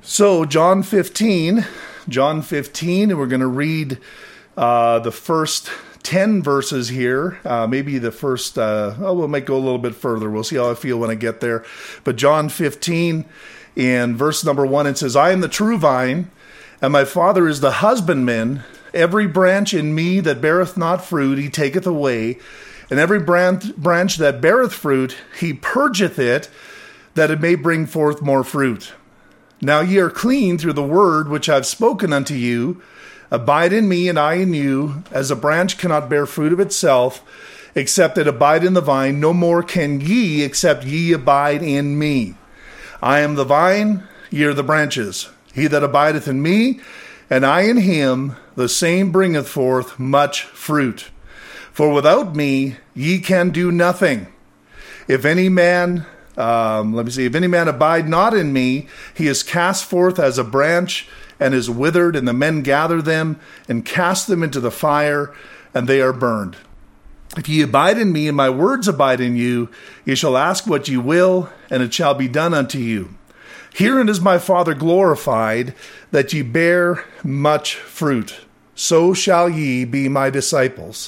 So John 15, and we're going to read the first 10 verses here, maybe the first, we might go a little bit further. We'll see how I feel when I get there. But John 15, in verse number 1, it says, I am the true vine, and my Father is the husbandman. Every branch in me that beareth not fruit, he taketh away. And every branch that beareth fruit, he purgeth it, that it may bring forth more fruit. Now ye are clean through the word which I have spoken unto you. Abide in me, and I in you. As a branch cannot bear fruit of itself, except it abide in the vine, no more can ye, except ye abide in me. I am the vine, ye are the branches. He that abideth in me, and I in him, the same bringeth forth much fruit. For without me ye can do nothing. If any man if any man abide not in me, he is cast forth as a branch and is withered, and the men gather them and cast them into the fire, and they are burned. If ye abide in me, and my words abide in you, ye shall ask what ye will, and it shall be done unto you. Herein is my Father glorified, that ye bear much fruit. So shall ye be my disciples.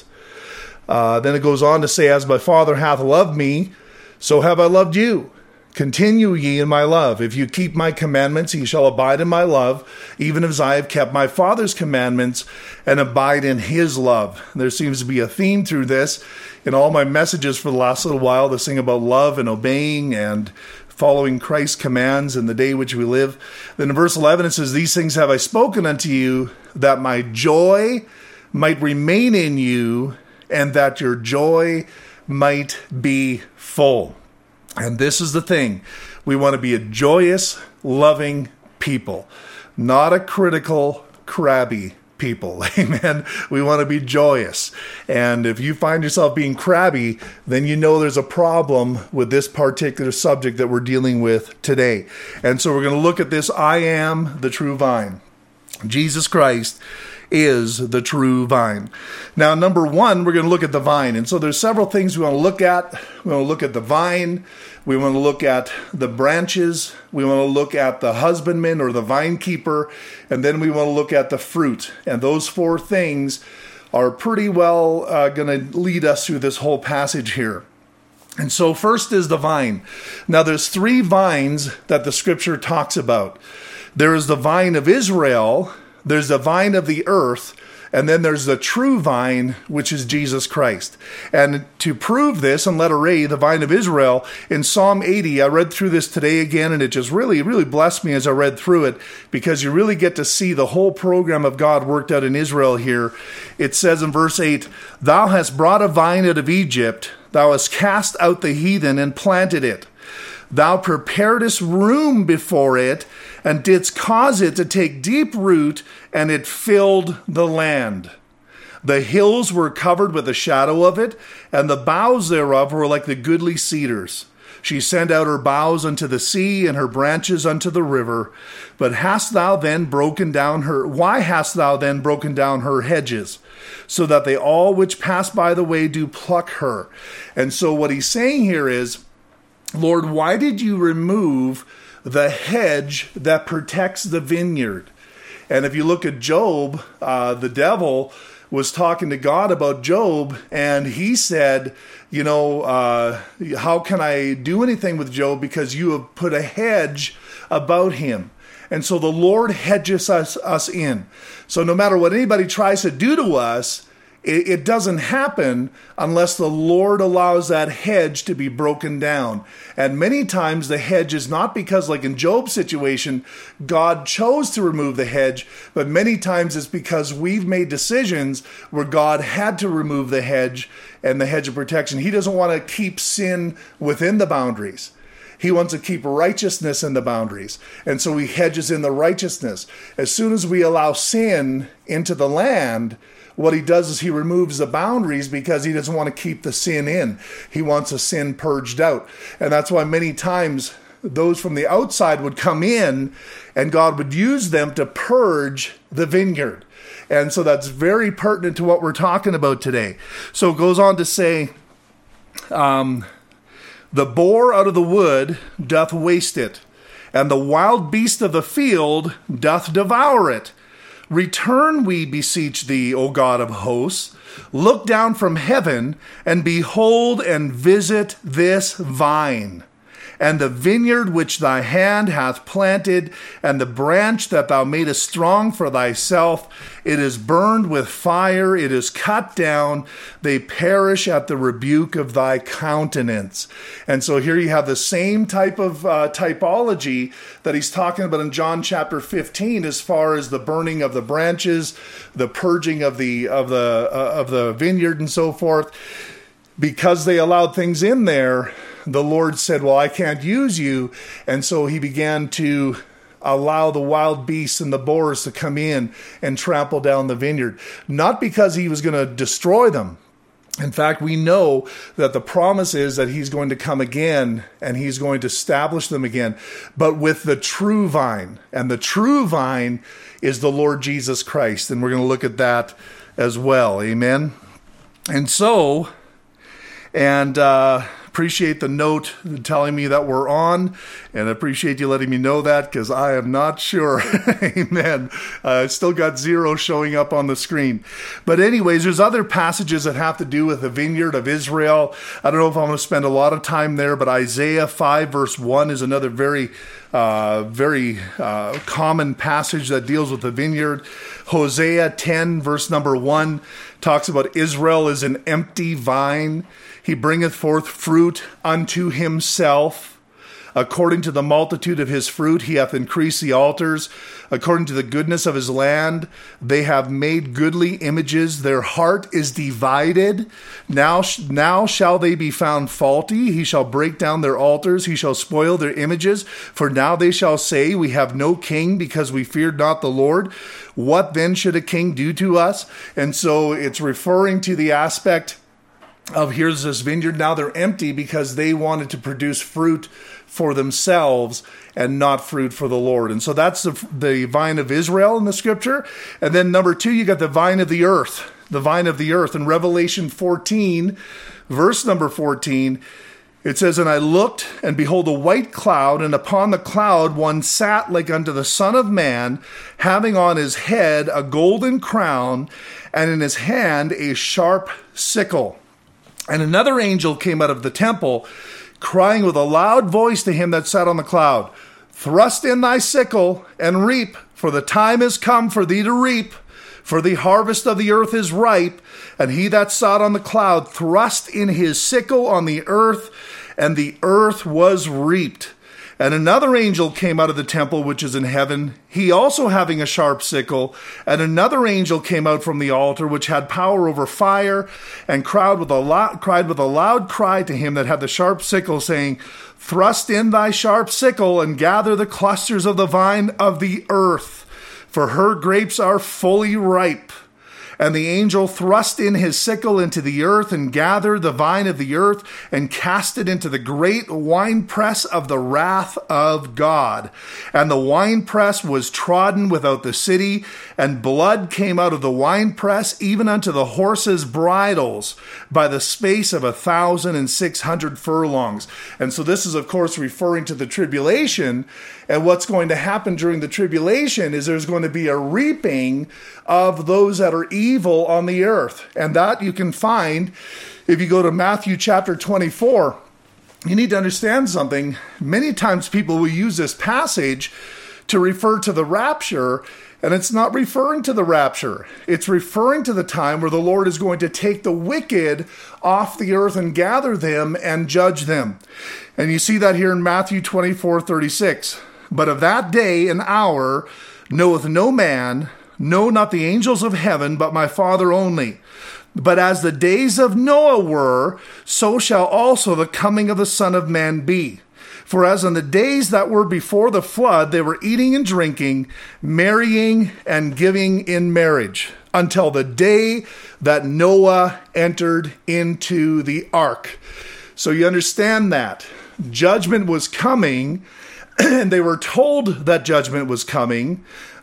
Then it goes on to say, as my Father hath loved me, so have I loved you. Continue ye in my love. If you keep my commandments, ye shall abide in my love, even as I have kept my Father's commandments and abide in his love. There seems to be a theme through this in all my messages for the last little while, this thing about love and obeying and following Christ's commands in the day which we live. Then in verse 11 it says, these things have I spoken unto you, that my joy might remain in you, and that your joy might be full. And this is the thing. We want to be a joyous, loving people, not a critical, crabby people. Amen. We want to be joyous. And if you find yourself being crabby, then you know there's a problem with this particular subject that we're dealing with today. And so we're going to look at this. I am the true vine. Jesus Christ is the true vine. Now, number one, we're going to look at the vine. And so there's several things we want to look at. We want to look at the vine. We want to look at the branches. We want to look at the husbandman or the vine keeper. And then we want to look at the fruit. And those four things are pretty well going to lead us through this whole passage here. And so first is the vine. Now, there's three vines that the scripture talks about. There is the vine of Israel, there's the vine of the earth, and then there's the true vine, which is Jesus Christ. And to prove this, in letter A, the vine of Israel, in Psalm 80, I read through this today again, and it just really, really blessed me as I read through it, because you really get to see the whole program of God worked out in Israel here. It says in verse 8, thou hast brought a vine out of Egypt, thou hast cast out the heathen and planted it. Thou preparedst room before it, and didst cause it to take deep root, and it filled the land. The hills were covered with the shadow of it, and the boughs thereof were like the goodly cedars. She sent out her boughs unto the sea, and her branches unto the river. But why hast thou then broken down her hedges, so that they all which pass by the way do pluck her? And so what he's saying here is, Lord, why did you remove the hedge that protects the vineyard? And if you look at Job, the devil was talking to God about Job, and he said, how can I do anything with Job, because you have put a hedge about him. And so the Lord hedges us in. So no matter what anybody tries to do to us, it doesn't happen unless the Lord allows that hedge to be broken down. And many times the hedge is not because, like in Job's situation, God chose to remove the hedge, but many times it's because we've made decisions where God had to remove the hedge and the hedge of protection. He doesn't want to keep sin within the boundaries. He wants to keep righteousness in the boundaries. And so he hedges in the righteousness. As soon as we allow sin into the land, what he does is he removes the boundaries, because he doesn't want to keep the sin in. He wants the sin purged out. And that's why many times those from the outside would come in, and God would use them to purge the vineyard. And so that's very pertinent to what we're talking about today. So it goes on to say, the boar out of the wood doth waste it, and the wild beast of the field doth devour it. Return, we beseech thee, O God of hosts. Look down from heaven, and behold and visit this vine, and the vineyard which thy hand hath planted, and the branch that thou madest strong for thyself. It is burned with fire, it is cut down, they perish at the rebuke of thy countenance. And so here you have the same type of typology that he's talking about in John chapter 15, as far as the burning of the branches, the purging of the vineyard and so forth. Because they allowed things in there, the Lord said, well, I can't use you. And so he began to allow the wild beasts and the boars to come in and trample down the vineyard. Not because he was going to destroy them. In fact, we know that the promise is that he's going to come again and he's going to establish them again, but with the true vine. And the true vine is the Lord Jesus Christ. And we're going to look at that as well. Amen. And so, appreciate the note telling me that we're on, and I appreciate you letting me know that, because I am not sure. Amen. I still got 0 showing up on the screen. But anyways, there's other passages that have to do with the vineyard of Israel. I don't know if I'm going to spend a lot of time there, but Isaiah 5 verse 1 is another very common passage that deals with the vineyard. Hosea 10 verse number 1 talks about Israel as an empty vine. He bringeth forth fruit unto himself. According to the multitude of his fruit, he hath increased the altars. According to the goodness of his land, they have made goodly images. Their heart is divided. Now shall they be found faulty. He shall break down their altars. He shall spoil their images. For now they shall say, we have no king, because we feared not the Lord. What then should a king do to us? And so it's referring to the aspect of, here's this vineyard, now they're empty because they wanted to produce fruit for themselves and not fruit for the Lord. And so that's the vine of Israel in the scripture. And then number 2, you got the vine of the earth. The vine of the earth. In Revelation 14, verse number 14, it says, And I looked, and behold a white cloud, and upon the cloud one sat like unto the Son of Man, having on his head a golden crown, and in his hand a sharp sickle. And another angel came out of the temple, crying with a loud voice to him that sat on the cloud, Thrust in thy sickle, and reap, for the time is come for thee to reap, for the harvest of the earth is ripe. And he that sat on the cloud thrust in his sickle on the earth, and the earth was reaped. And another angel came out of the temple which is in heaven, he also having a sharp sickle. And another angel came out from the altar, which had power over fire, and cried with a loud cry to him that had the sharp sickle, saying, Thrust in thy sharp sickle, and gather the clusters of the vine of the earth, for her grapes are fully ripe. And the angel thrust in his sickle into the earth, and gathered the vine of the earth, and cast it into the great winepress of the wrath of God. And the winepress was trodden without the city, and blood came out of the winepress, even unto the horses' bridles, by the space of 1,600 furlongs. And so this is, of course, referring to the tribulation. And what's going to happen during the tribulation is there's going to be a reaping of those that are evil on the earth. And that you can find if you go to Matthew chapter 24. You need to understand something. Many times people will use this passage to refer to the rapture, and it's not referring to the rapture. It's referring to the time where the Lord is going to take the wicked off the earth and gather them and judge them. And you see that here in Matthew 24:36. But of that day and hour knoweth no man, no, not the angels of heaven, but my Father only. But as the days of Noah were, so shall also the coming of the Son of Man be. For as in the days that were before the flood, they were eating and drinking, marrying and giving in marriage, until the day that Noah entered into the ark. So you understand that judgment was coming, and they were told that judgment was coming,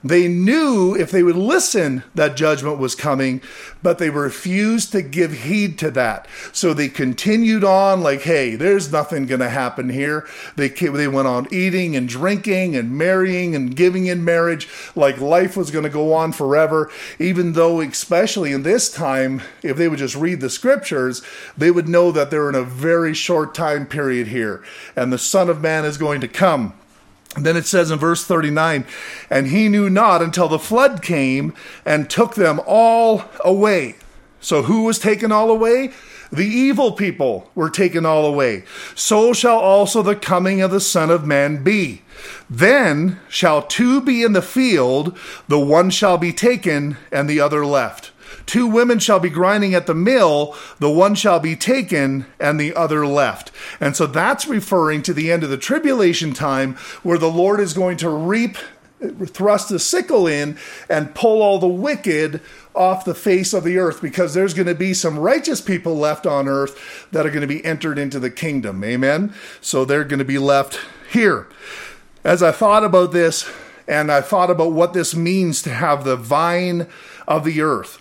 They knew if they would listen that judgment was coming, but they refused to give heed to that. So they continued on like, hey, there's nothing going to happen here. They went on eating and drinking and marrying and giving in marriage like life was going to go on forever, even though, especially in this time, if they would just read the scriptures, they would know that they're in a very short time period here, and the Son of Man is going to come. And then it says in verse 39, and he knew not until the flood came and took them all away. So who was taken all away? The evil people were taken all away. So shall also the coming of the Son of Man be. Then shall two be in the field, the one shall be taken and the other left. Two women shall be grinding at the mill, the one shall be taken and the other left. And so that's referring to the end of the tribulation time, where the Lord is going to thrust the sickle in and pull all the wicked off the face of the earth, because there's going to be some righteous people left on earth that are going to be entered into the kingdom. Amen. So they're going to be left here. As I thought about this, and I thought about what this means to have the vine of the earth,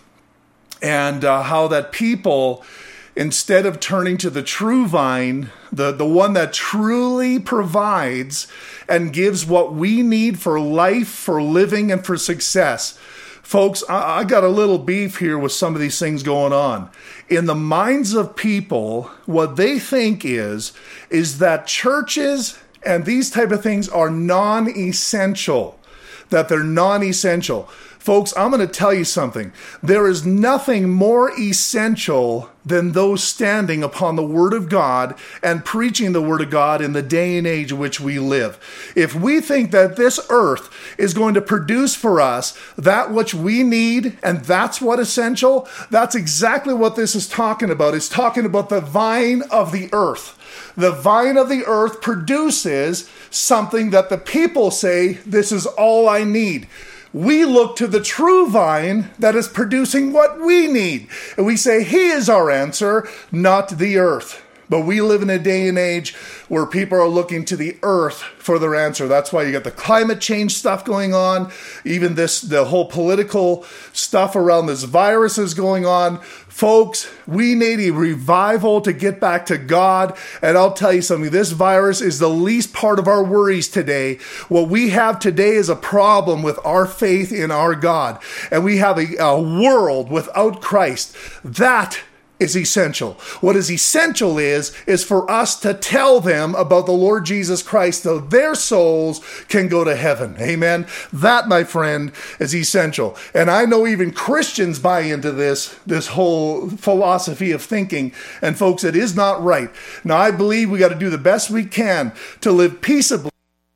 and how that people, instead of turning to the true vine, the one that truly provides and gives what we need for life, for living, and for success. Folks, I got a little beef here with some of these things going on. In the minds of people, what they think is that churches and these type of things are non-essential, that they're non-essential. Folks, I'm going to tell you something. There is nothing more essential than those standing upon the Word of God and preaching the Word of God in the day and age in which we live. If we think that this earth is going to produce for us that which we need, and that's what essential, that's exactly what this is talking about. It's talking about the vine of the earth. The vine of the earth produces something that the people say, this is all I need. We look to the true vine that is producing what we need. And we say, he is our answer, not the earth. But we live in a day and age where people are looking to the earth for their answer. That's why you got the climate change stuff going on. Even the whole political stuff around this virus is going on. Folks, we need a revival to get back to God. And I'll tell you something, this virus is the least part of our worries today. What we have today is a problem with our faith in our God. And we have a world without Christ. That is essential. What is essential is for us to tell them about the Lord Jesus Christ so their souls can go to heaven. Amen. That, my friend, is essential. And I know even Christians buy into this whole philosophy of thinking. And folks, it is not right. Now, I believe we got to do the best we can to live peaceably.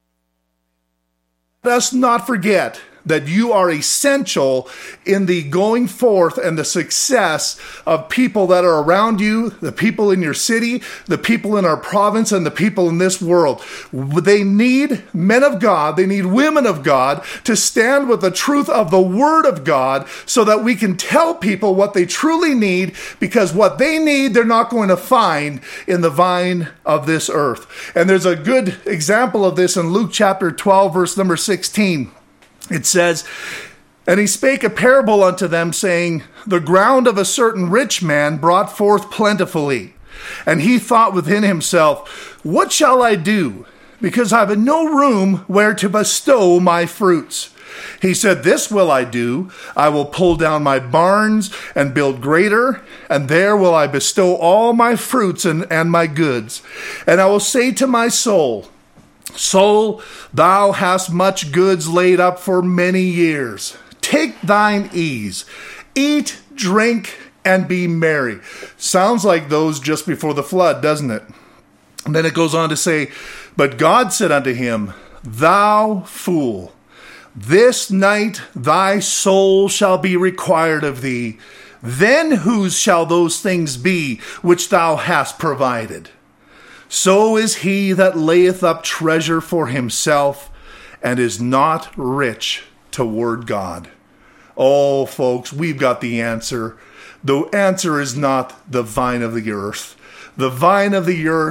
Let us not forget that you are essential in the going forth and the success of people that are around you, the people in your city, the people in our province, and the people in this world. They need men of God, they need women of God to stand with the truth of the Word of God so that we can tell people what they truly need, because what they need, they're not going to find in the vine of this earth. And there's a good example of this in Luke chapter 12, verse number 16. It says, and he spake a parable unto them, saying, the ground of a certain rich man brought forth plentifully. And he thought within himself, what shall I do? Because I have no room where to bestow my fruits. He said, this will I do. I will pull down my barns and build greater, and there will I bestow all my fruits and my goods. And I will say to my soul, soul, thou hast much goods laid up for many years. Take thine ease, eat, drink, and be merry. Sounds like those just before the flood, doesn't it? And then it goes on to say, but God said unto him, thou fool, this night thy soul shall be required of thee. Then whose shall those things be which thou hast provided? So is he that layeth up treasure for himself and is not rich toward God. Oh, folks, we've got the answer. The answer is not the vine of the earth. The vine of the earth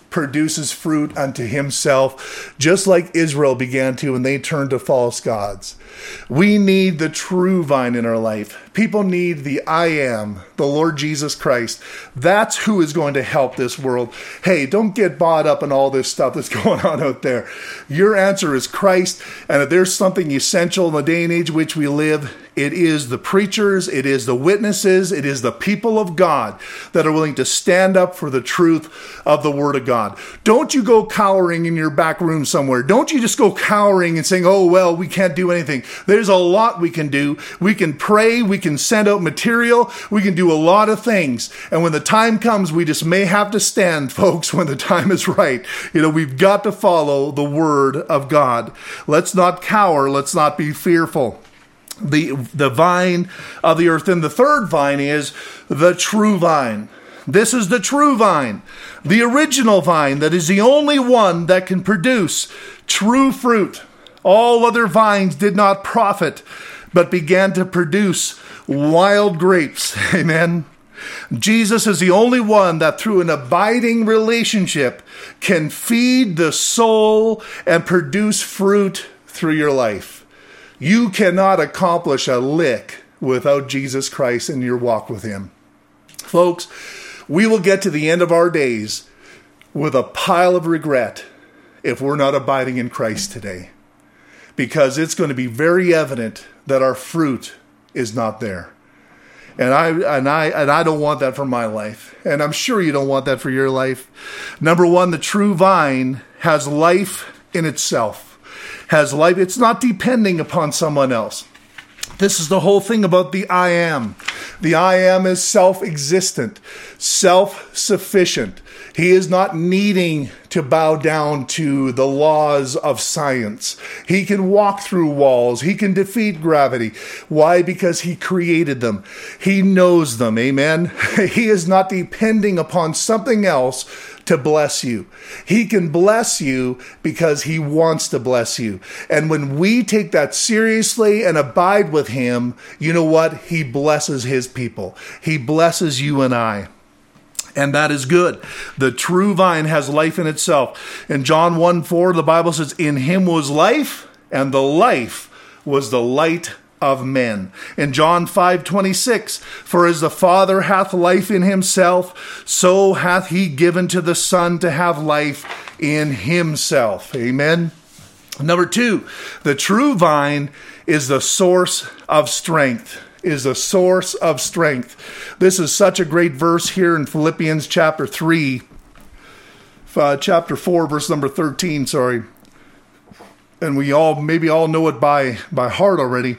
produces fruit unto himself, just like Israel began to when they turned to false gods. We need the true vine in our life. People need the I am, the Lord Jesus Christ. That's who is going to help this world. Hey, don't get bought up in all this stuff that's going on out there. Your answer is Christ. And if there's something essential in the day and age in which we live, it is the preachers, it is the witnesses, it is the people of God that are willing to stand up for the truth of the Word of God. Don't you go cowering in your back room somewhere. Don't you just go cowering and saying, oh, well, we can't do anything. There's a lot we can do. We can pray. We can send out material. We can do a lot of things. And when the time comes, we just may have to stand, folks, when the time is right. We've got to follow the Word of God. Let's not cower. Let's not be fearful. The vine of the earth. And the third vine is the true vine. This is the true vine, the original vine that is the only one that can produce true fruit. All other vines did not profit, but began to produce wild grapes. Amen. Jesus is the only one that through an abiding relationship can feed the soul and produce fruit through your life. You cannot accomplish a lick without Jesus Christ in your walk with him. Folks, we will get to the end of our days with a pile of regret if we're not abiding in Christ today. Because it's going to be very evident that our fruit is not there. And I don't want that for my life. And I'm sure you don't want that for your life. Number one, the true vine has life in itself. Has life. It's not depending upon someone else. This is the whole thing about the I am. The I am is self-existent, self-sufficient. He is not needing to bow down to the laws of science. He can walk through walls. He can defeat gravity. Why? Because he created them. He knows them. Amen. He is not depending upon something else to bless you. He can bless you because he wants to bless you. And when we take that seriously and abide with him, you know what? He blesses his people. He blesses you and I. And that is good. The true vine has life in itself. In John 1:4, the Bible says, in him was life, and the life was the light of men. In John 5:26, for as the Father hath life in himself, so hath he given to the Son to have life in himself. Amen. Number two, the true vine is the source of strength. Is a source of strength. This is such a great verse here in Philippians chapter 4, verse number 13, And we all know it by heart already.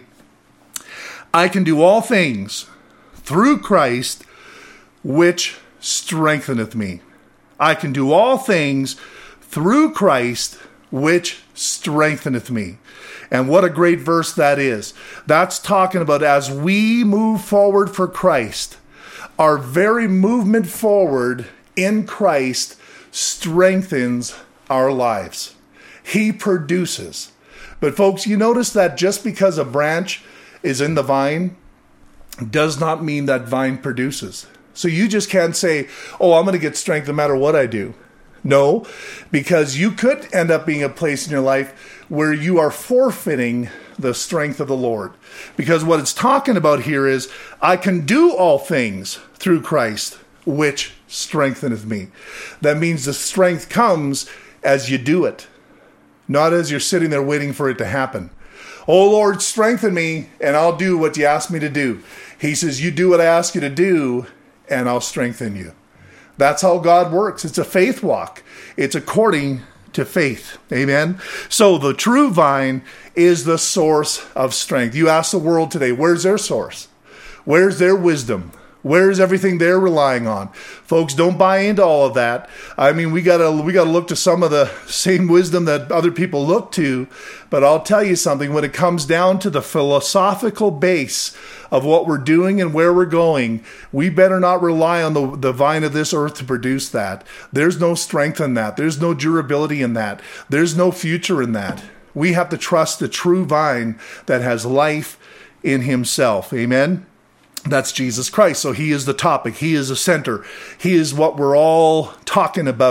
I can do all things through Christ, which strengtheneth me. I can do all things through Christ, which strengtheneth me. And what a great verse that is. That's talking about as we move forward for Christ, our very movement forward in Christ strengthens our lives. He produces. But folks, you notice that just because a branch is in the vine does not mean that vine produces. So you just can't say, oh, I'm going to get strength no matter what I do. No, because you could end up being a place in your life where you are forfeiting the strength of the Lord. Because what it's talking about here is, I can do all things through Christ, which strengtheneth me. That means the strength comes as you do it, not as you're sitting there waiting for it to happen. Oh Lord, strengthen me, and I'll do what you ask me to do. He says, you do what I ask you to do, and I'll strengthen you. That's how God works. It's a faith walk. It's according to faith. Amen. So the true vine is the source of strength. You ask the world today, where's their source? Where's their wisdom? Where's everything they're relying on? Folks, don't buy into all of that. I mean, we gotta look to some of the same wisdom that other people look to. But I'll tell you something, when it comes down to the philosophical base of what we're doing and where we're going, we better not rely on the vine of this earth to produce that. There's no strength in that. There's no durability in that. There's no future in that. We have to trust the true vine that has life in himself. Amen. That's Jesus Christ. So he is the topic. He is the center. He is what we're all talking about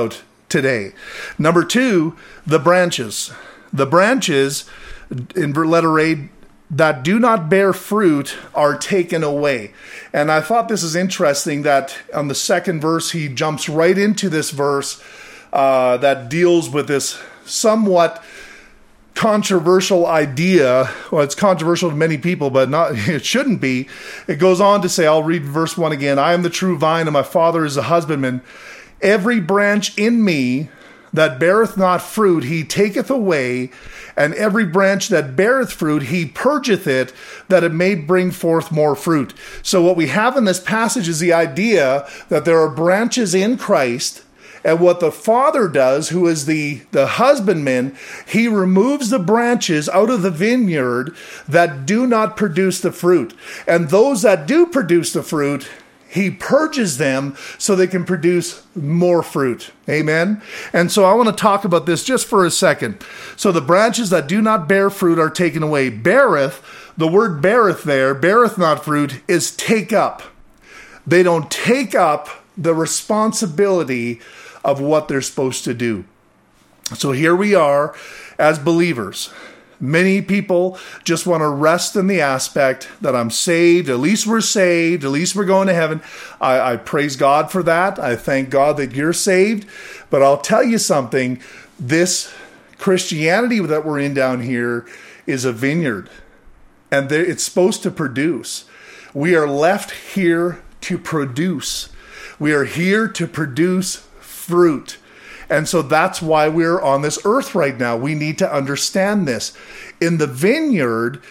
today. Number 2, the branches. The branches, in letter A, that do not bear fruit are taken away. And I thought this is interesting that on the second verse, he jumps right into this verse that deals with this somewhat controversial idea. Well, it's controversial to many people, but not, it shouldn't be. It goes on to say, I'll read verse 1 again. I am the true vine, and my Father is the husbandman. Every branch in me that beareth not fruit, he taketh away, and every branch that beareth fruit, he purgeth it, that it may bring forth more fruit. So what we have in this passage is the idea that there are branches in Christ, and what the Father does, who is the husbandman, he removes the branches out of the vineyard that do not produce the fruit. And those that do produce the fruit, he purges them so they can produce more fruit. Amen? And so I want to talk about this just for a second. So the branches that do not bear fruit are taken away. Beareth, the word beareth there, beareth not fruit, is take up. They don't take up the responsibility of what they're supposed to do. So here we are as believers. Many people just want to rest in the aspect that I'm saved. At least we're saved. At least we're going to heaven. I praise God for that. I thank God that you're saved. But I'll tell you something. This Christianity that we're in down here is a vineyard. And it's supposed to produce. We are left here to produce. We are here to produce fruit. And so that's why we're on this earth right now. We need to understand this. In the vineyard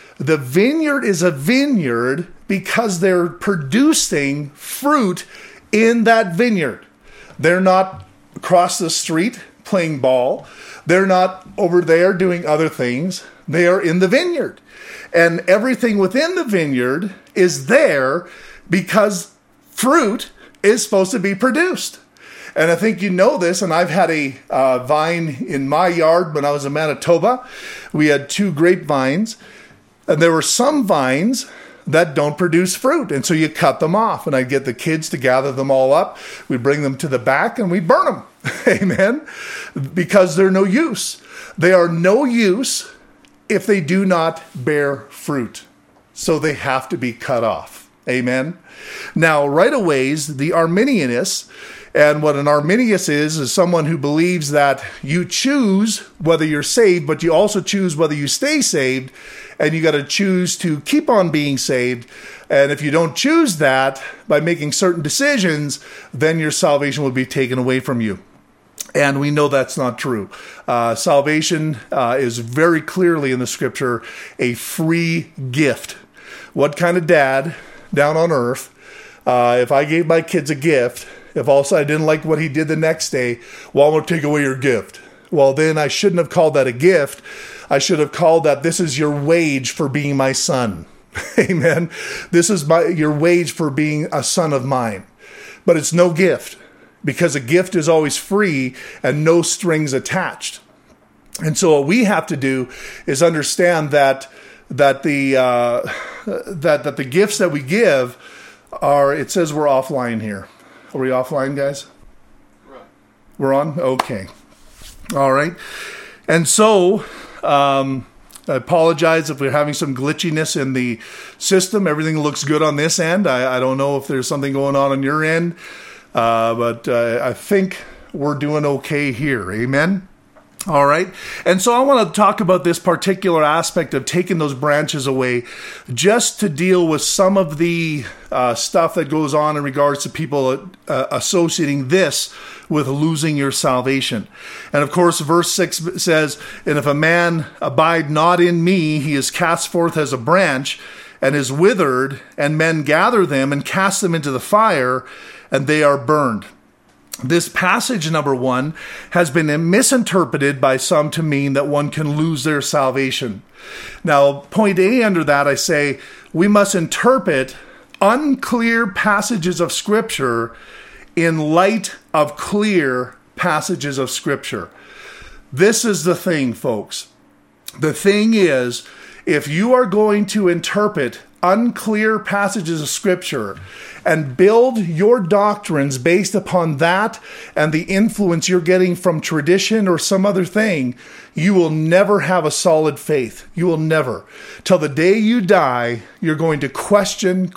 is a vineyard because they're producing fruit in that vineyard. They're not across the street playing ball. They're not over there doing other things. They are in the vineyard. And everything within the vineyard is there because fruit is supposed to be produced. And I think you know this, and I've had a vine in my yard when I was in Manitoba. We had 2 grapevines, and there were some vines that don't produce fruit, and so you cut them off. And I'd get the kids to gather them all up. We'd bring them to the back, and we'd burn them. Amen? Because they're no use. They are no use if they do not bear fruit. So they have to be cut off. Amen? Now, right away, the Arminianists. And what an Arminius is someone who believes that you choose whether you're saved, but you also choose whether you stay saved, and you got to choose to keep on being saved. And if you don't choose that by making certain decisions, then your salvation will be taken away from you. And we know that's not true. Salvation is very clearly in the scripture a free gift. What kind of dad down on earth, if I gave my kids a gift, if also I didn't like what he did the next day, well, I'm going to take away your gift. Well, then I shouldn't have called that a gift. I should have called that, this is your wage for being my son. Amen. This is your wage for being a son of mine. But it's no gift, because a gift is always free and no strings attached. And so what we have to do is understand that the gifts that we give are, it says we're offline here. Are we offline, guys? Right. We're on? Okay. All right. And so, I apologize if we're having some glitchiness in the system. Everything looks good on this end. I don't know if there's something going on your end, but I think we're doing okay here. Amen? All right. And so I want to talk about this particular aspect of taking those branches away, just to deal with some of the stuff that goes on in regards to people associating this with losing your salvation. And of course, verse 6 says, and if a man abide not in me, he is cast forth as a branch and is withered, and men gather them and cast them into the fire, and they are burned. This passage, number 1, has been misinterpreted by some to mean that one can lose their salvation. Now, point A under that, I say, we must interpret unclear passages of Scripture in light of clear passages of Scripture. This is the thing, folks. The thing is, if you are going to interpret unclear passages of Scripture and build your doctrines based upon that and the influence you're getting from tradition or some other thing, you will never have a solid faith. You will never. Till the day you die, you're going to question.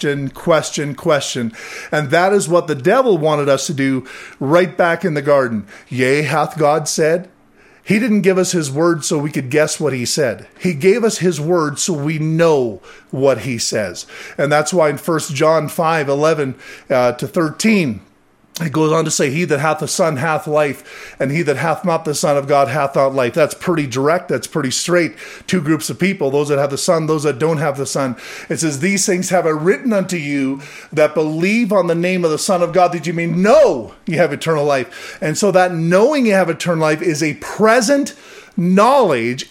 And that is what the devil wanted us to do right back in the garden. Yea, hath God said? He didn't give us his word so we could guess what he said. He gave us his word so we know what he says. And that's why in 1 John 5:11 to 13, it goes on to say, he that hath the Son hath life, and he that hath not the Son of God hath not life. That's pretty direct. That's pretty straight. Two groups of people, those that have the Son, those that don't have the Son. It says, these things have I written unto you that believe on the name of the Son of God, that you may know you have eternal life. And so that knowing you have eternal life is a present knowledge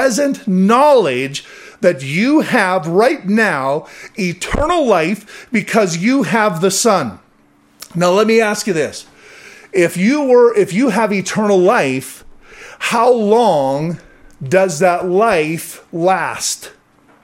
that you have right now eternal life because you have the Son. Now, let me ask you this. If you have eternal life, how long does that life last?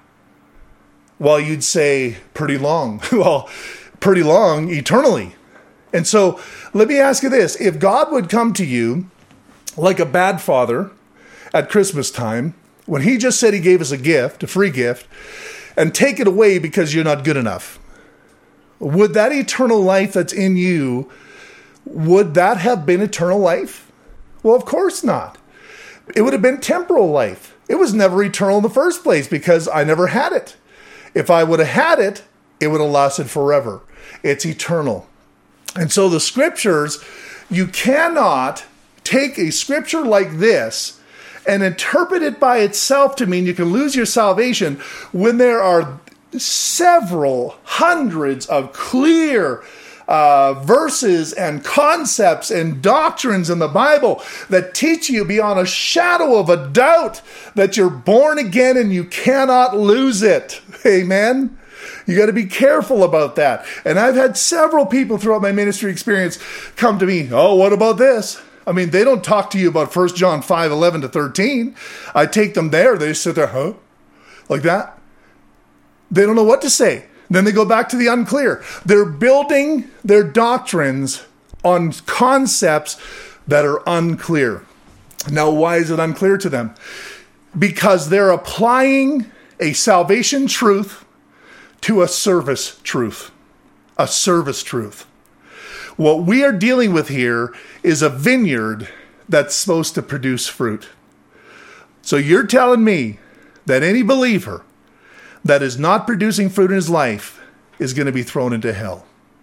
Well, you'd say pretty long. Well, pretty long eternally. And so let me ask you this. If God would come to you like a bad father at Christmas time, when he just said he gave us a gift, a free gift, and take it away because you're not good enough, would that eternal life that's in you, would that have been eternal life? Well, of course not. It would have been temporal life. It was never eternal in the first place because I never had it. If I would have had it, it would have lasted forever. It's eternal. And so the scriptures, you cannot take a scripture like this and interpret it by itself to mean you can lose your salvation when there are several hundreds of clear verses and concepts and doctrines in the Bible that teach you beyond a shadow of a doubt that you're born again and you cannot lose it. Amen? You got to be careful about that. And I've had several people throughout my ministry experience come to me, oh, what about this? I mean, they don't talk to you about 1 John 5:11 to 13. I take them there. They just sit there, huh? Like that. They don't know what to say. Then they go back to the unclear. They're building their doctrines on concepts that are unclear. Now, why is it unclear to them? Because they're applying a salvation truth to a service truth. A service truth. What we are dealing with here is a vineyard that's supposed to produce fruit. So you're telling me that any believer that is not producing fruit in his life is going to be thrown into hell.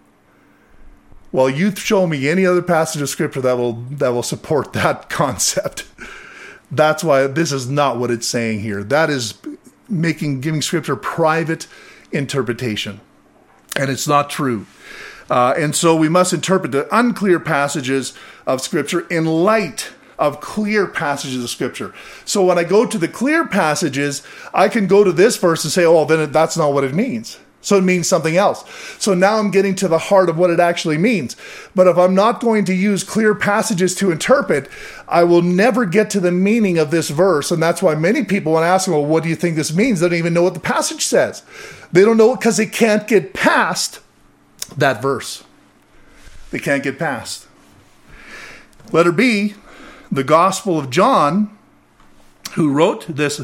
Well, you show me any other passage of scripture that will support that concept. That's why this is not what it's saying here. That is giving scripture private interpretation. And it's not true. And so we must interpret the unclear passages of scripture in light of clear passages of scripture. So when I go to the clear passages, I can go to this verse and say, oh, then that's not what it means. So it means something else. So now I'm getting to the heart of what it actually means. But if I'm not going to use clear passages to interpret, I will never get to the meaning of this verse. And that's why many people, when I ask them, well, what do you think this means? They don't even know what the passage says. They don't know it because they can't get past that verse. They can't get past. Letter B, the Gospel of John, who wrote this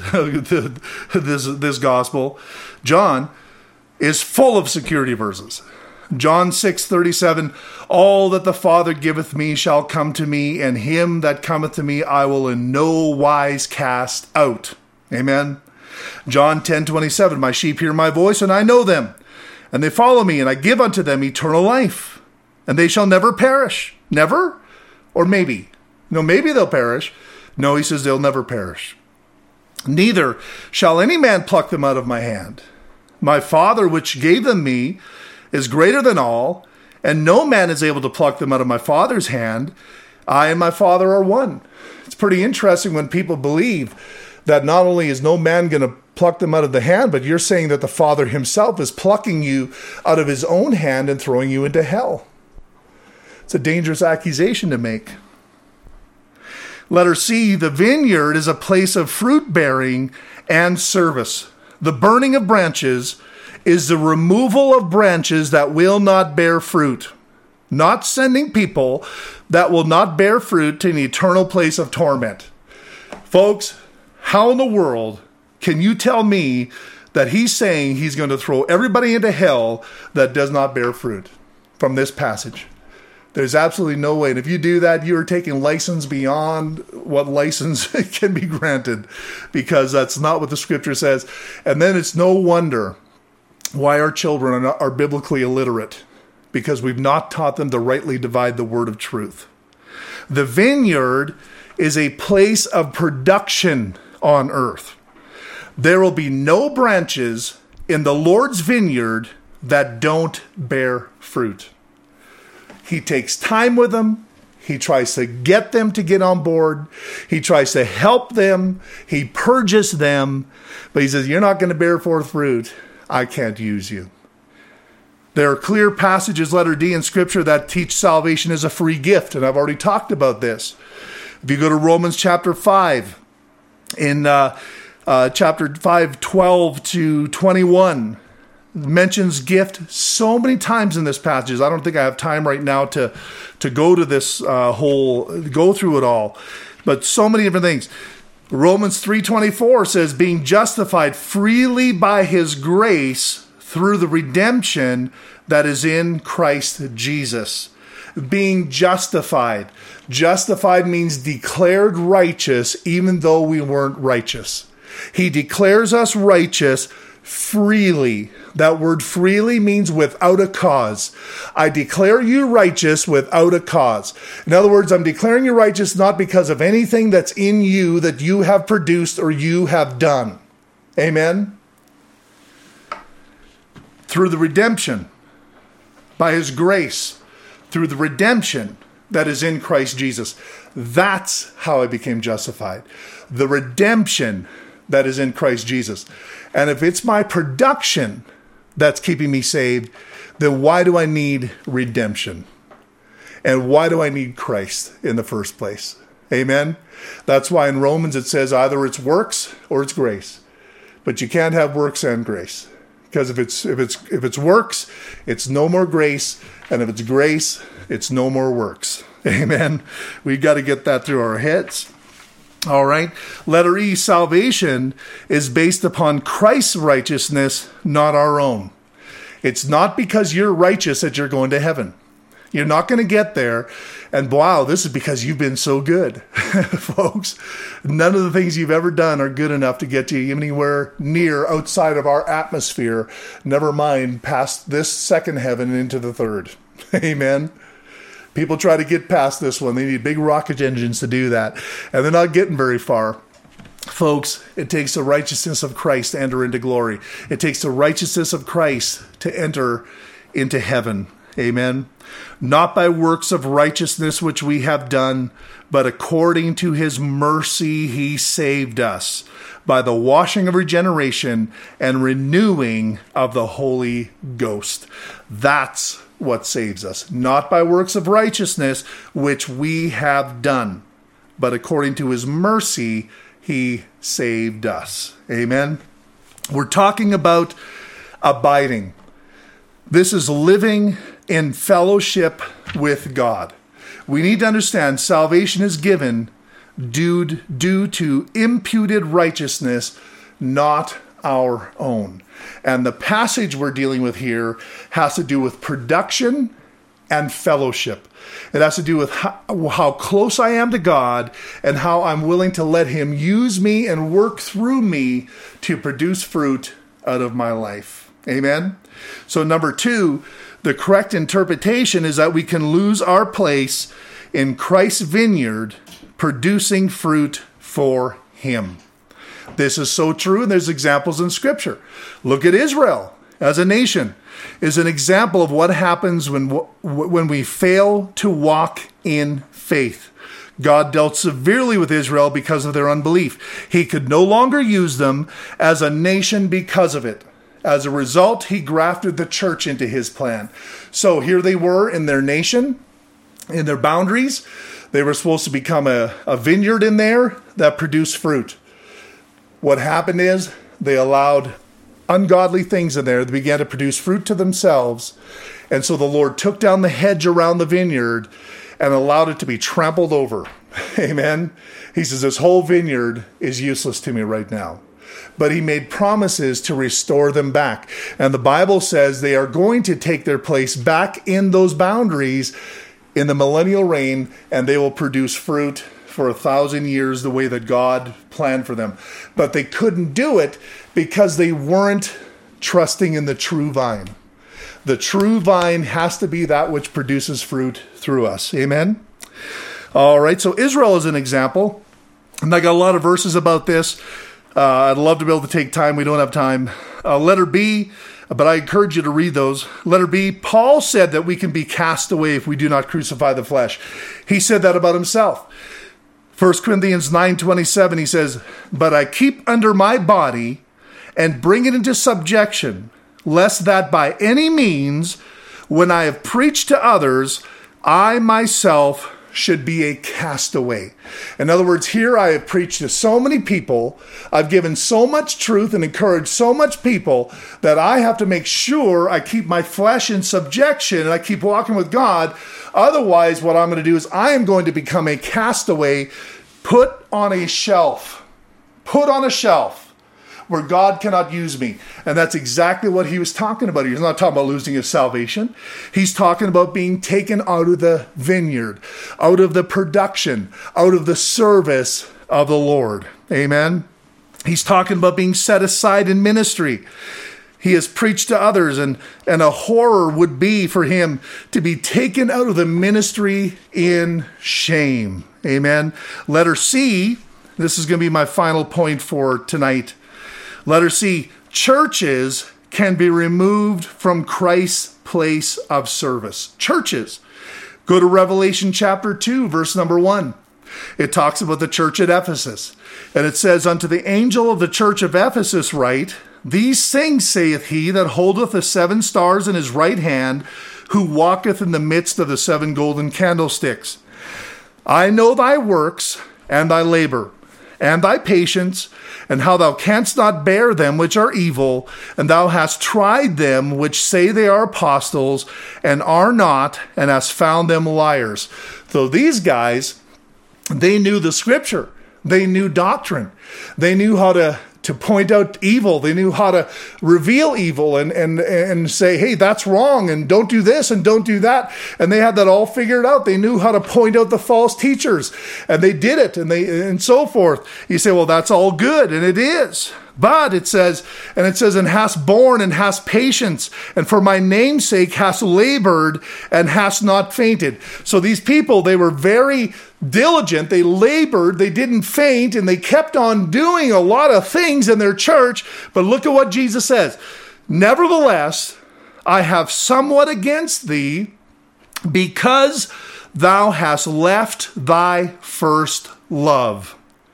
gospel, John, is full of security verses. John 6:37, all that the Father giveth me shall come to me, and him that cometh to me I will in no wise cast out. Amen. John 10:27, my sheep hear my voice, and I know them, and they follow me, and I give unto them eternal life, and they shall never perish. Never? Or maybe? No, maybe they'll perish. No, he says they'll never perish. Neither shall any man pluck them out of my hand. My Father which gave them me is greater than all, and no man is able to pluck them out of my Father's hand. I and my Father are one. It's pretty interesting when people believe that not only is no man going to pluck them out of the hand, but you're saying that the Father himself is plucking you out of his own hand and throwing you into hell. It's a dangerous accusation to make. Letter C, the vineyard is a place of fruit bearing and service. The burning of branches is the removal of branches that will not bear fruit, not sending people that will not bear fruit to an eternal place of torment. Folks, how in the world can you tell me that he's saying he's going to throw everybody into hell that does not bear fruit from this passage? There's absolutely no way. And if you do that, you're taking license beyond what license can be granted, because that's not what the scripture says. And then it's no wonder why our children are biblically illiterate, because we've not taught them to rightly divide the word of truth. The vineyard is a place of production on earth. There will be no branches in the Lord's vineyard that don't bear fruit. He takes time with them. He tries to get them to get on board. He tries to help them. He purges them. But he says, you're not going to bear forth fruit. I can't use you. There are clear passages, letter D, in Scripture that teach salvation as a free gift. And I've already talked about this. If you go to Romans chapter 5, in chapter 5, 12 to 21, mentions gift so many times in this passage. I don't think I have time right now to go to this go through it all. But so many different things. Romans 3:24 says, being justified freely by his grace through the redemption that is in Christ Jesus. Being justified. Justified means declared righteous even though we weren't righteous. He declares us righteous freely. That word freely means without a cause. I declare you righteous without a cause. In other words, I'm declaring you righteous not because of anything that's in you that you have produced or you have done. Amen? Through the redemption, by his grace, through the redemption that is in Christ Jesus. That's how I became justified. The redemption that is in Christ Jesus. And if it's my production that's keeping me saved, then why do I need redemption? And why do I need Christ in the first place? Amen? That's why in Romans it says either it's works or it's grace. But you can't have works and grace. Because if it's works, it's no more grace. And if it's grace, it's no more works. Amen? We've got to get that through our heads. All right. Letter E, salvation is based upon Christ's righteousness, not our own. It's not because you're righteous that you're going to heaven. You're not going to get there. And wow, this is because you've been so good. Folks, none of the things you've ever done are good enough to get you anywhere near outside of our atmosphere, never mind past this second heaven and into the third. Amen. People try to get past this one. They need big rocket engines to do that. And they're not getting very far. Folks, it takes the righteousness of Christ to enter into glory. It takes the righteousness of Christ to enter into heaven. Amen. Not by works of righteousness which we have done, but according to his mercy he saved us by the washing of regeneration and renewing of the Holy Ghost. That's what saves us. Not by works of righteousness which we have done, but according to his mercy he saved us. Amen. We're talking about abiding. This is living in fellowship with God. We need to understand salvation is given due to imputed righteousness, not our own. And the passage we're dealing with here has to do with production and fellowship. It has to do with how close I am to God and how I'm willing to let him use me and work through me to produce fruit out of my life. Amen? So number 2, the correct interpretation is that we can lose our place in Christ's vineyard producing fruit for him. This is so true, and there's examples in Scripture. Look at Israel as a nation is an example of what happens when we fail to walk in faith. God dealt severely with Israel because of their unbelief. He could no longer use them as a nation because of it. As a result, he grafted the church into his plan. So here they were in their nation, in their boundaries. They were supposed to become a vineyard in there that produced fruit. What happened is they allowed ungodly things in there. They began to produce fruit to themselves. And so the Lord took down the hedge around the vineyard and allowed it to be trampled over. Amen. He says, this whole vineyard is useless to me right now. But he made promises to restore them back. And the Bible says they are going to take their place back in those boundaries in the millennial reign, and they will produce fruit for 1,000 years the way that God planned for them. But they couldn't do it because they weren't trusting in the true vine. The true vine has to be that which produces fruit through us. Amen? All right, so Israel is an example. And I got a lot of verses about this. I'd love to be able to take time. We don't have time. Letter B, but I encourage you to read those. Letter B, Paul said that we can be cast away if we do not crucify the flesh. He said that about himself. 1 Corinthians 9:27, he says, but I keep under my body and bring it into subjection, lest that by any means, when I have preached to others, I myself should be a castaway. In other words, here I have preached to so many people, I've given so much truth and encouraged so much people that I have to make sure I keep my flesh in subjection and I keep walking with God. Otherwise, what I'm going to do is I am going to become a castaway, put on a shelf where God cannot use me. And that's exactly what he was talking about. He's not talking about losing his salvation. He's talking about being taken out of the vineyard, out of the production, out of the service of the Lord. Amen. He's talking about being set aside in ministry. He has preached to others, and a horror would be for him to be taken out of the ministry in shame. Amen. Letter C, this is going to be my final point for tonight. Letter C, churches can be removed from Christ's place of service. Churches. Go to Revelation chapter 2, verse number 1. It talks about the church at Ephesus. And it says, unto the angel of the church of Ephesus write, these things saith he that holdeth the 7 stars in his right hand, who walketh in the midst of the 7 golden candlesticks. I know thy works, and thy labor, and thy patience, and how thou canst not bear them which are evil, and thou hast tried them which say they are apostles, and are not, and hast found them liars. So these guys, they knew the scripture. They knew doctrine. They knew how to point out evil. They knew how to reveal evil and say, hey, that's wrong, and don't do this and don't do that. And they had that all figured out. They knew how to point out the false teachers, and they did it, and so forth. You say, well, that's all good, and it is. But it says, and hast borne and hast patience, and for my name's sake hast labored and hast not fainted. So these people, they were very diligent. They labored, they didn't faint, and they kept on doing a lot of things in their church. But look at what Jesus says. Nevertheless, I have somewhat against thee, because thou hast left thy first love.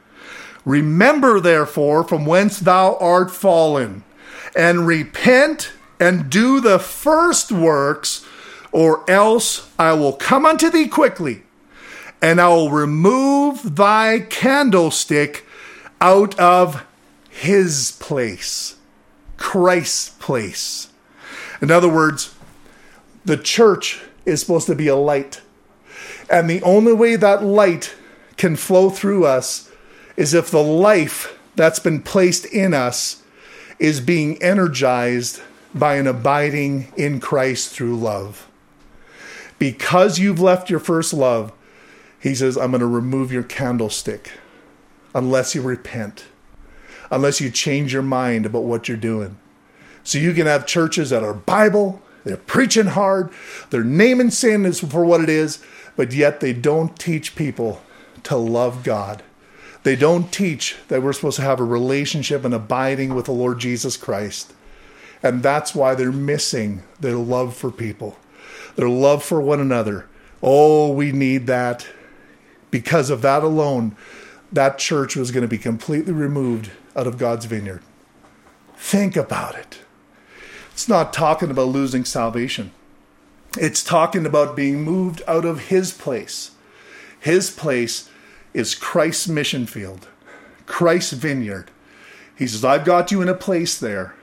Remember, therefore, from whence thou art fallen, and repent and do the first works, or else I will come unto thee quickly, and I will remove thy candlestick out of his place, Christ's place. In other words, the church is supposed to be a light. And the only way that light can flow through us is if the life that's been placed in us is being energized by an abiding in Christ through love. Because you've left your first love, he says, I'm going to remove your candlestick unless you repent, unless you change your mind about what you're doing. So you can have churches that are Bible, they're preaching hard, they're naming sin for what it is, but yet they don't teach people to love God. They don't teach that we're supposed to have a relationship and abiding with the Lord Jesus Christ. And that's why they're missing their love for people, their love for one another. Oh, we need that. Because of that alone, that church was going to be completely removed out of God's vineyard. Think about it. It's not talking about losing salvation. It's talking about being moved out of his place. His place is Christ's mission field, Christ's vineyard. He says, I've got you in a place there.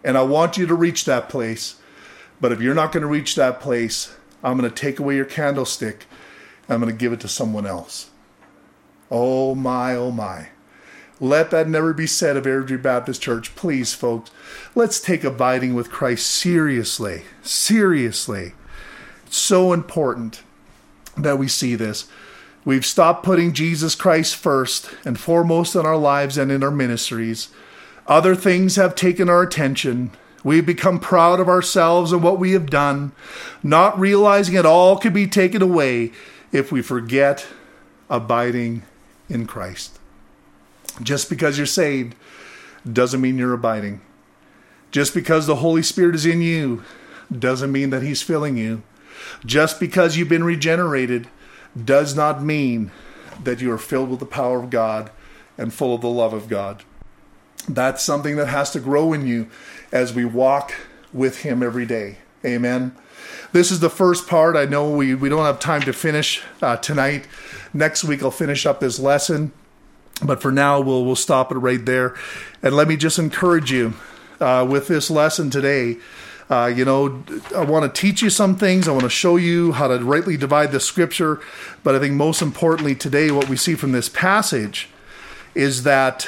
And I want you to reach that place. But if you're not going to reach that place, I'm going to take away your candlestick. I'm going to give it to someone else. Oh my, oh my. Let that never be said of Airdrie Baptist Church. Please, folks, let's take abiding with Christ seriously. Seriously. It's so important that we see this. We've stopped putting Jesus Christ first and foremost in our lives and in our ministries. Other things have taken our attention. We've become proud of ourselves and what we have done, not realizing it all could be taken away if we forget abiding in Christ. Just because you're saved doesn't mean you're abiding. Just because the Holy Spirit is in you doesn't mean that He's filling you. Just because you've been regenerated does not mean that you are filled with the power of God and full of the love of God. That's something that has to grow in you as we walk with Him every day. Amen. This is the first part. I know we don't have time to finish tonight. Next week I'll finish up this lesson. But for now, we'll stop it right there. And let me just encourage you with this lesson today. I want to teach you some things. I want to show you how to rightly divide the scripture. But I think most importantly today, what we see from this passage is that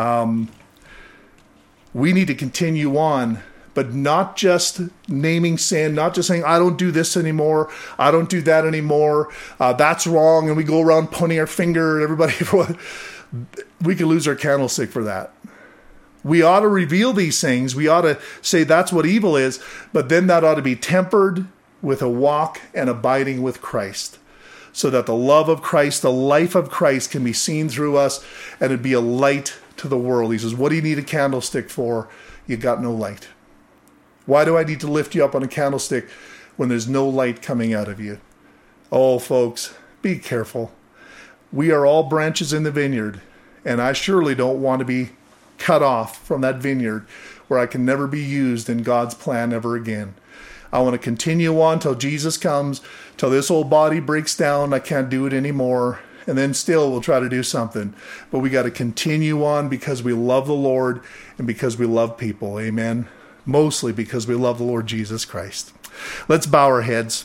we need to continue on, but not just naming sin, not just saying, I don't do this anymore, I don't do that anymore, that's wrong, and we go around pointing our finger at everybody. We could lose our candlestick for that. We ought to reveal these things. We ought to say that's what evil is, but then that ought to be tempered with a walk and abiding with Christ, so that the love of Christ, the life of Christ can be seen through us, and it'd be a light to the world. He says, what do you need a candlestick for? You got no light. Why do I need to lift you up on a candlestick when there's no light coming out of you? Oh, folks, be careful. We are all branches in the vineyard, and I surely don't want to be cut off from that vineyard where I can never be used in God's plan ever again. I want to continue on till Jesus comes, till this old body breaks down, I can't do it anymore, and then still we'll try to do something. But we got to continue on because we love the Lord and because we love people. Amen. Mostly because we love the Lord Jesus Christ. Let's bow our heads.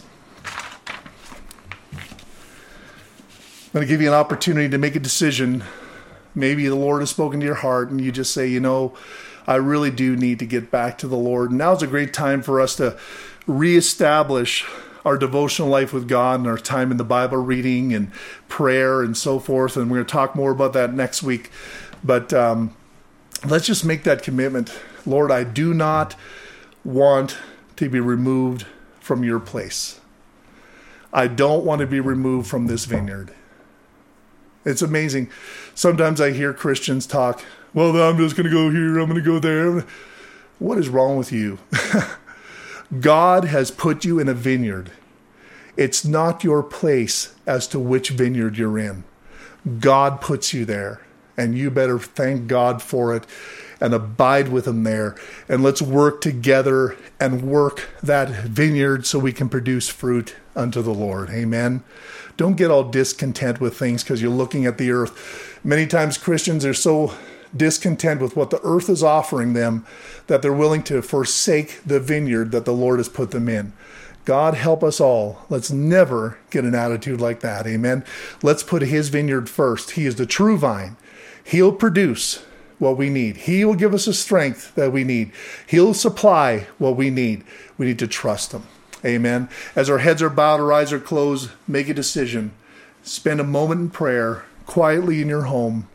I'm going to give you an opportunity to make a decision. Maybe the Lord has spoken to your heart and you just say, I really do need to get back to the Lord. And now's a great time for us to reestablish our devotional life with God and our time in the Bible reading and prayer and so forth. And we're going to talk more about that next week. But let's just make that commitment. Lord, I do not want to be removed from your place. I don't want to be removed from this vineyard. It's amazing. Sometimes I hear Christians talk, well, I'm just going to go here, I'm going to go there. What is wrong with you? God has put you in a vineyard. It's not your place as to which vineyard you're in. God puts you there, and you better thank God for it and abide with Him there. And let's work together and work that vineyard so we can produce fruit unto the Lord. Amen. Don't get all discontent with things because you're looking at the earth. Many times Christians are so discontent with what the earth is offering them that they're willing to forsake the vineyard that the Lord has put them in. God help us all. Let's never get an attitude like that. Amen. Let's put His vineyard first. He is the true vine. He'll produce what we need. He will give us the strength that we need. He'll supply what we need. We need to trust Him. Amen. As our heads are bowed, our eyes are closed, make a decision. Spend a moment in prayer, quietly in your home.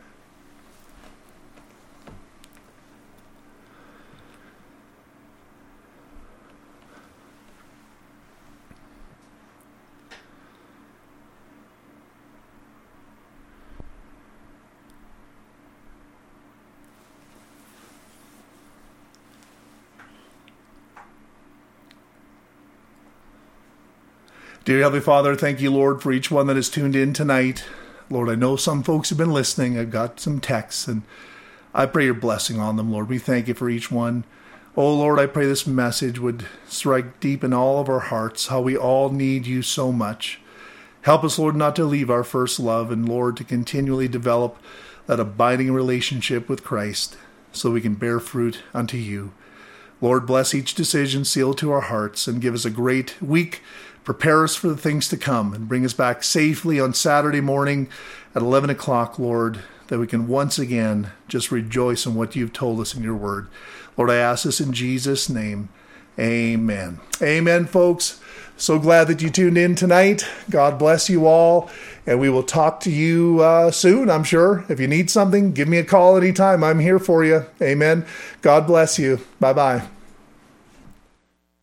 Dear Heavenly Father, thank you, Lord, for each one that is tuned in tonight. Lord, I know some folks have been listening. I've got some texts, and I pray your blessing on them, Lord. We thank you for each one. Oh, Lord, I pray this message would strike deep in all of our hearts, how we all need you so much. Help us, Lord, not to leave our first love, and, Lord, to continually develop that abiding relationship with Christ so we can bear fruit unto you. Lord, bless each decision, seal it to our hearts, and give us a great week. Prepare us for the things to come and bring us back safely on Saturday morning at 11 o'clock, Lord, that we can once again just rejoice in what you've told us in your word. Lord, I ask this in Jesus' name. Amen. Amen, folks. So glad that you tuned in tonight. God bless you all. And we will talk to you soon, I'm sure. If you need something, give me a call anytime. I'm here for you. Amen. God bless you. Bye-bye.